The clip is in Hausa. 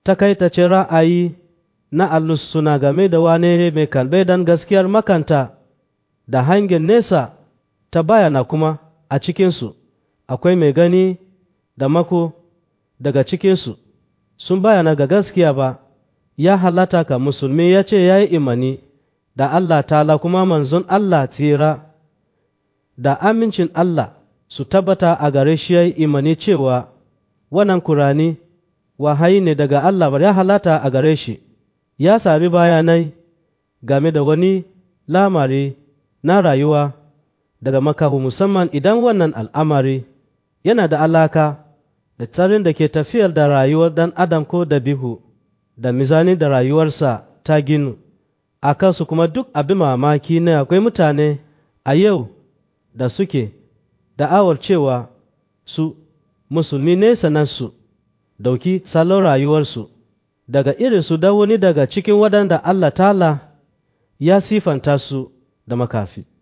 takaitacen ra'ayi na allus suna game da wane ne mai kalbe dan gaskiyar makanta da hangen nesa ta bayana kuma a cikinsu akwai mai gani da mako daga cikinsu sun bayana ga gaskiya ba ya halata ka musulmi ya ce ya yi imani da Allah ta'ala kuma manzon Allah tsira da amincin Allah su tabbata a gare shi ya yi imani cewa wannan Kur'ani wahayi ne daga Allah ba ya halata a gare shi ya sami bayanai game da wani lamari na rayuwa daga makahu musamman idan wannan al'amari yana da alaka da tsarin da ke tafiyar da rayuwar dan adam ko da bihu da mizani da rayuwarsa ta ginu a kansu kuma duk abin mamaki ne akwai mutane a yau da suke da'awar cewa su musulmi ne sannan su dauki salon rayuwarsu daga irinsu da wani daga cikin waɗanda Allah ta'ala ya sifanta su da makafi